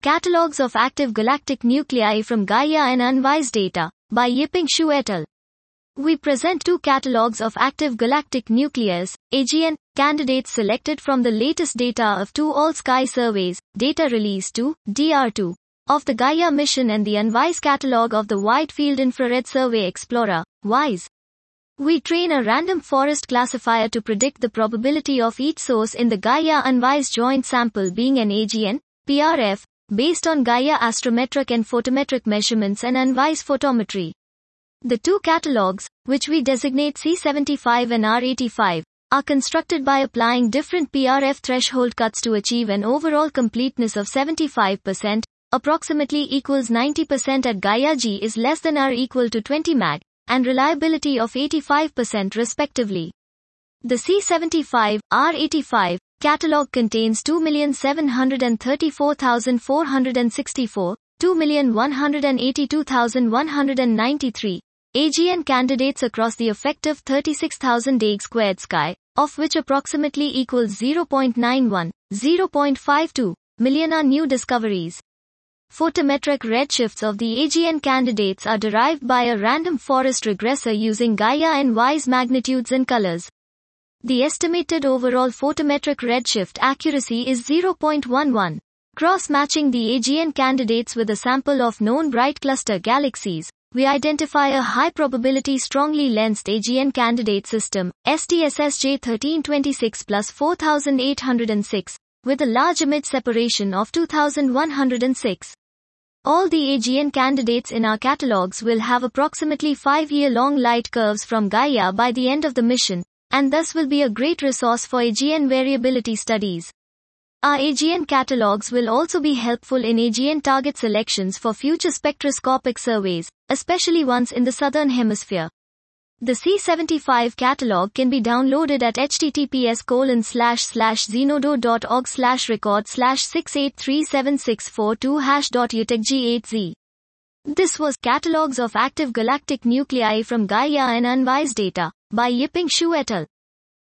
Catalogs of Active Galactic Nuclei from Gaia and Unwise Data, by Yiping Xu et al. We present two catalogs of active galactic nucleus, AGN, candidates selected from the latest data of two all-sky surveys, Data Release 2, DR2, of the Gaia mission and the Unwise catalog of the Wide Field Infrared Survey Explorer, WISE. We train a random forest classifier to predict the probability of each source in the Gaia-Unwise joint sample being an AGN, PRF, based on Gaia astrometric and photometric measurements and Unwise photometry. The two catalogs, which we designate C75 and R85, are constructed by applying different PRF threshold cuts to achieve an overall completeness of 75%, approximately equals 90% at Gaia G is less than or equal to 20 mag, and reliability of 85% respectively. The C75, R85, catalog contains 2,734,464, 2,182,193 AGN candidates across the effective 36,000 dag² sky, of which approximately equals 0.91, 0.52 million are new discoveries. Photometric redshifts of the AGN candidates are derived by a random forest regressor using Gaia and WISE magnitudes and colors. The estimated overall photometric redshift accuracy is 0.11. Cross-matching the AGN candidates with a sample of known bright cluster galaxies, we identify a high-probability strongly lensed AGN candidate system, STSSJ 1326 plus 4806, with a large image separation of 2106. All the AGN candidates in our catalogs will have approximately 5-year-long light curves from Gaia by the end of the mission, and thus will be a great resource for AGN variability studies. Our AGN catalogs will also be helpful in AGN target selections for future spectroscopic surveys, especially ones in the southern hemisphere. The C75 catalog can be downloaded at https://zenodo.org/record/6837642#.utecg8z. This was Catalogs of Active Galactic Nuclei from Gaia and Unwise Data, by Yiping Xu et al.